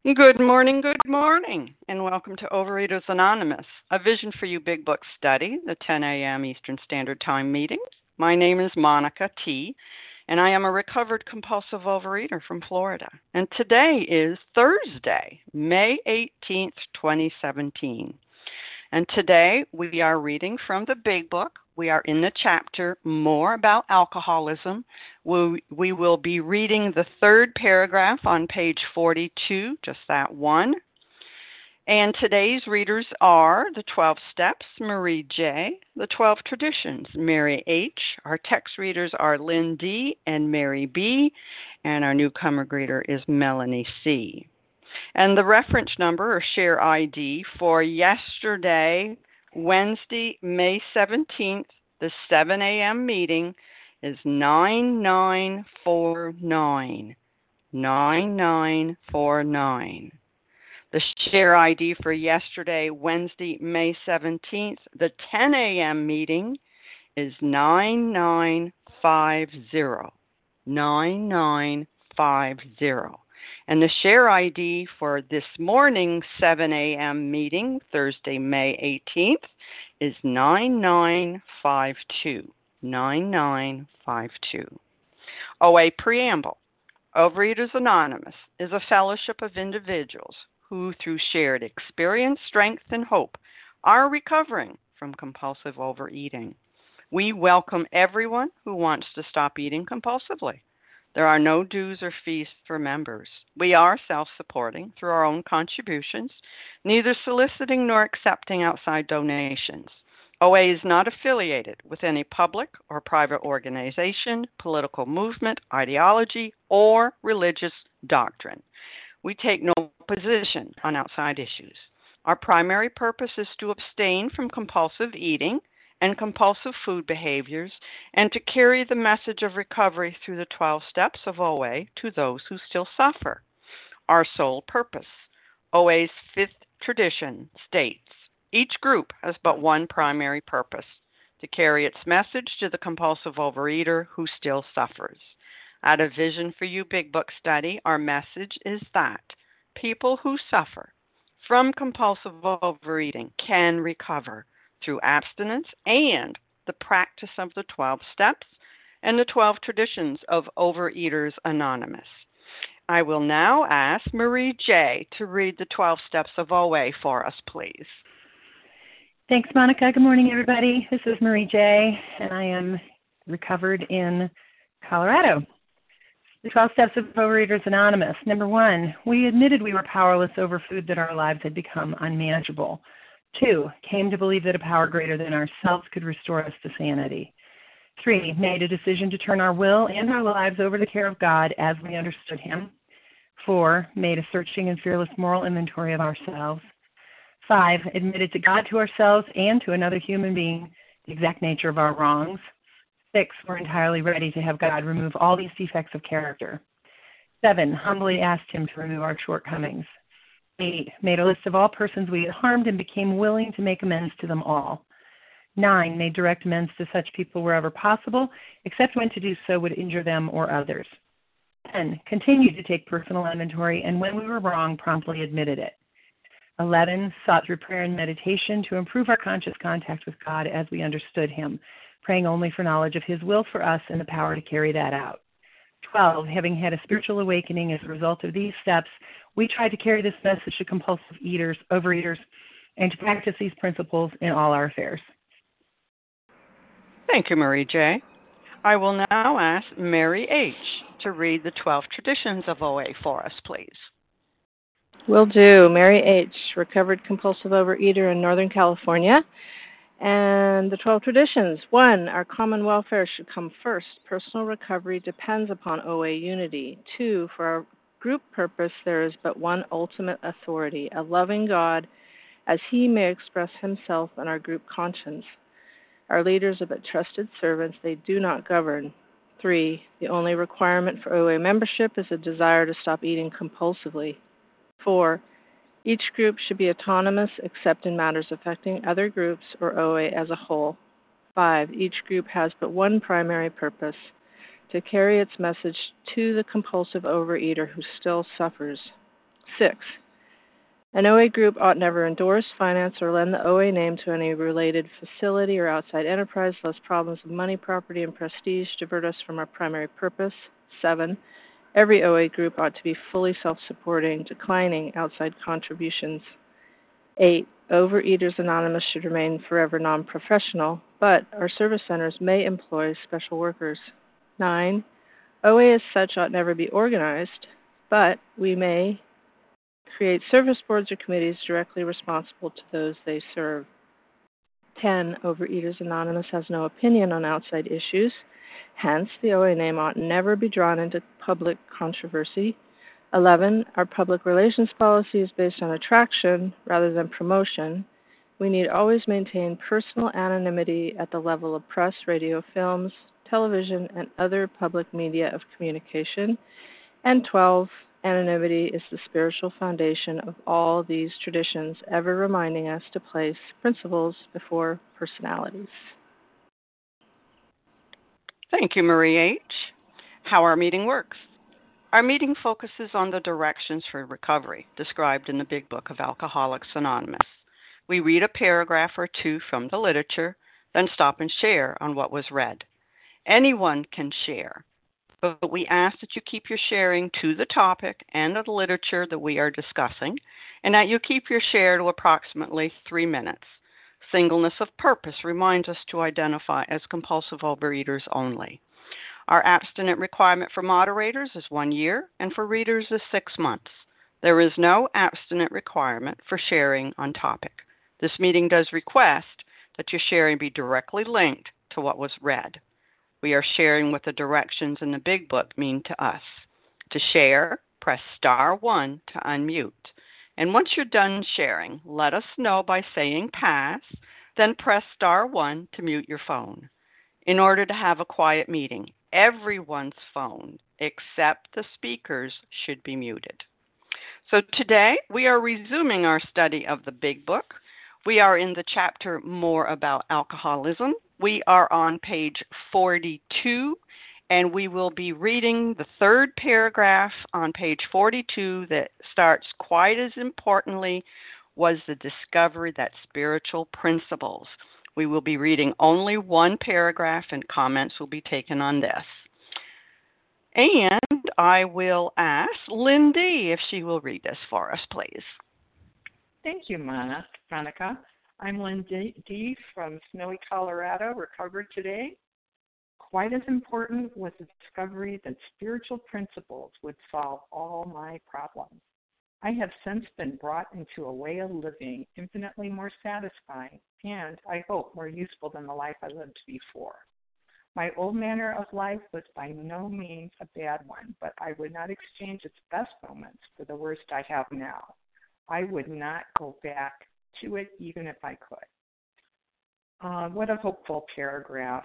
Good morning, and welcome to Overeaters Anonymous, a Vision for You Big Book study, the 10 a.m. Eastern Standard Time meeting. My name is Monica T., and I am a recovered compulsive overeater from Florida. And today is Thursday, May 18th, 2017. And today we are reading from the Big Book. We are in the chapter More About Alcoholism. We will be reading the third paragraph on page 42, just that one. And today's readers are the 12 Steps, Marie J., the 12 Traditions, Mary H. Our text readers are Lynn D. and Mary B., and our newcomer greeter is Melanie C. And the reference number or share ID for yesterday, Wednesday, May 17th, the 7 a.m. meeting is 9949. 9949. The share ID for yesterday, Wednesday, May 17th, the 10 a.m. meeting is 9950. 9950. And the share ID for this morning's 7 a.m. meeting, Thursday, May 18th, is 9952. 9952. OA Preamble. Overeaters Anonymous is a fellowship of individuals who, through shared experience, strength, and hope, are recovering from compulsive overeating. We welcome everyone who wants to stop eating compulsively. There are no dues or fees for members. We are self-supporting through our own contributions, neither soliciting nor accepting outside donations. OA is not affiliated with any public or private organization, political movement, ideology, or religious doctrine. We take no position on outside issues. Our primary purpose is to abstain from compulsive eating and compulsive food behaviors, and to carry the message of recovery through the 12 steps of OA to those who still suffer. Our sole purpose. OA's fifth tradition states, each group has but one primary purpose, to carry its message to the compulsive overeater who still suffers. At a Vision for You Big Book study, our message is that people who suffer from compulsive overeating can recover through abstinence and the practice of the 12 steps and the 12 traditions of Overeaters Anonymous. I will now ask Marie J. to read the 12 steps of OA for us, please. Thanks, Monica. Good morning, everybody. This is Marie J., and I am recovered in Colorado. The 12 Steps of Overeaters Anonymous. Number 1, we admitted we were powerless over food, that our lives had become unmanageable. 2, came to believe that a power greater than ourselves could restore us to sanity. 3, made a decision to turn our will and our lives over to the care of God as we understood Him. 4, made a searching and fearless moral inventory of ourselves. 5, admitted to God, to ourselves, and to another human being the exact nature of our wrongs. 6, were entirely ready to have God remove all these defects of character. 7, humbly asked Him to remove our shortcomings. 8, made a list of all persons we had harmed and became willing to make amends to them all. 9, made direct amends to such people wherever possible, except when to do so would injure them or others. 10, continued to take personal inventory, and when we were wrong, promptly admitted it. 11, sought through prayer and meditation to improve our conscious contact with God as we understood Him, praying only for knowledge of His will for us and the power to carry that out. 12, having had a spiritual awakening as a result of these steps, we tried to carry this message to compulsive overeaters, and to practice these principles in all our affairs. Thank you, Marie J. I will now ask Mary H. to read the 12 Traditions of OA for us, please. Will do. Mary H., recovered compulsive overeater in Northern California. And the 12 traditions. 1, our common welfare should come first. Personal recovery depends upon OA unity. 2, for our group purpose, there is but one ultimate authority, a loving God, as He may express Himself in our group conscience. Our leaders are but trusted servants. They do not govern. 3, the only requirement for OA membership is a desire to stop eating compulsively. 4, each group should be autonomous except in matters affecting other groups or OA as a whole. 5, each group has but one primary purpose, to carry its message to the compulsive overeater who still suffers. 6. An OA group ought never endorse, finance, or lend the OA name to any related facility or outside enterprise, lest problems of money, property, and prestige divert us from our primary purpose. 7. Every OA group ought to be fully self-supporting, declining outside contributions. 8. Overeaters Anonymous should remain forever non-professional, but our service centers may employ special workers. 9. OA as such ought never be organized, but we may create service boards or committees directly responsible to those they serve. 10. Overeaters Anonymous has no opinion on outside issues. Hence, the OA name ought never be drawn into public controversy. 11. Our public relations policy is based on attraction rather than promotion. We need always maintain personal anonymity at the level of press, radio, films, television, and other public media of communication. And 12. Anonymity is the spiritual foundation of all these traditions, ever reminding us to place principles before personalities. Thank you, Marie H. How our meeting works. Our meeting focuses on the directions for recovery described in the Big Book of Alcoholics Anonymous. We read a paragraph or two from the literature, then stop and share on what was read. Anyone can share, but we ask that you keep your sharing to the topic and the literature that we are discussing, and that you keep your share to approximately 3 minutes. Singleness of purpose reminds us to identify as compulsive overeaters only. Our abstinent requirement for moderators is 1 year, and for readers is 6 months. There is no abstinent requirement for sharing on topic. This meeting does request that your sharing be directly linked to what was read. We are sharing what the directions in the Big Book mean to us. To share, press star 1 to unmute. And once you're done sharing, let us know by saying pass, then press star 1 to mute your phone. In order to have a quiet meeting, everyone's phone, except the speakers, should be muted. So today, we are resuming our study of the Big Book. We are in the chapter More About Alcoholism. We are on page 42, and we will be reading the third paragraph on page 42 that starts, quite as importantly, was the discovery that spiritual principles. We will be reading only one paragraph, and comments will be taken on this. And I will ask Lindy if she will read this for us, please. Thank you, Monica. I'm Lindy D. from Snowy, Colorado, recovered today. Quite as important was the discovery that spiritual principles would solve all my problems. I have since been brought into a way of living infinitely more satisfying and, I hope, more useful than the life I lived before. My old manner of life was by no means a bad one, but I would not exchange its best moments for the worst I have now. I would not go back to it even if I could. What a hopeful paragraph.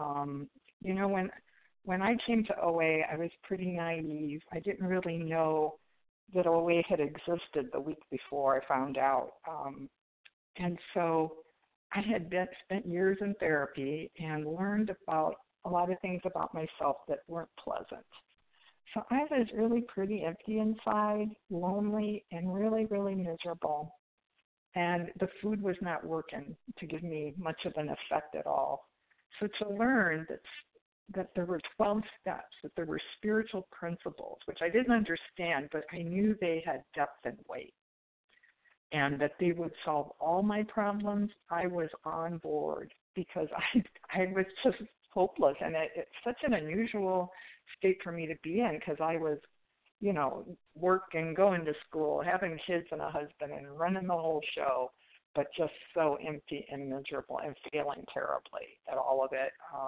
When I came to OA, I was pretty naive. I didn't really know that OA had existed the week before I found out. And so I had spent years in therapy and learned about a lot of things about myself that weren't pleasant. So I was really pretty empty inside, lonely, and really, really miserable. And the food was not working to give me much of an effect at all. So to learn that there were 12 steps, that there were spiritual principles, which I didn't understand, but I knew they had depth and weight, and that they would solve all my problems, I was on board because I was just hopeless. And it's such an unusual state for me to be in because I was, working, going to school, having kids and a husband and running the whole show, but just so empty and miserable and failing terribly at all of it.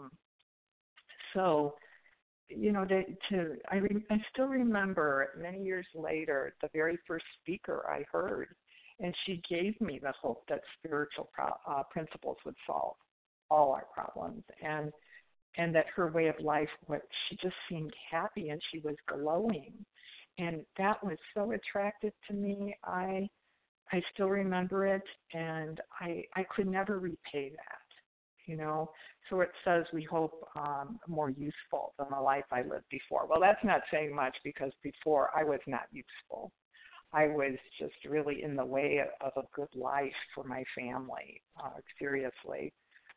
I still remember many years later, the very first speaker I heard, and she gave me the hope that spiritual principles would solve all our problems, and that her way of life, she just seemed happy and she was glowing, and that was so attractive to me. I still remember it, and I could never repay that. So it says we hope more useful than the life I lived before. Well, that's not saying much because before I was not useful. I was just really in the way of a good life for my family, seriously.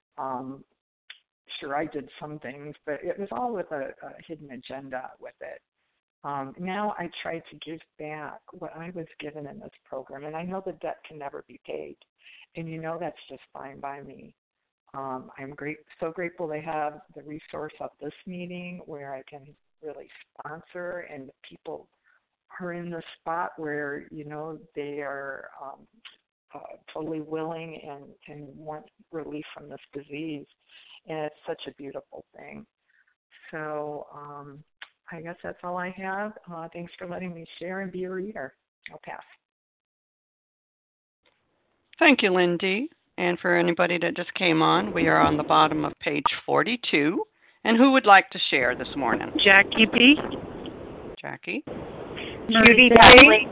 Sure, I did some things, but it was all with a hidden agenda with it. Now I try to give back what I was given in this program, and I know the debt can never be paid, and that's just fine by me. I'm so grateful they have the resource of this meeting where I can really sponsor, and people are in the spot where they are totally willing and want relief from this disease, and it's such a beautiful thing. So I guess that's all I have. Thanks for letting me share and be a reader. I'll pass. Thank you, Lindy. And for anybody that just came on, we are on the bottom of page 42. And who would like to share this morning? Jackie B. Jackie. Judy P.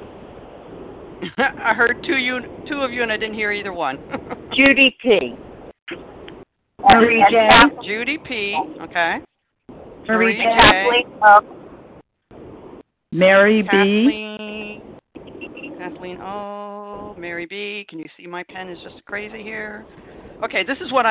I heard two of you, and I didn't hear either one. Judy P. Marie J. Judy P. Okay. Marie J. Mary B. Kathleen O. Mary B. Can you see my pen is just crazy here? Okay, this is what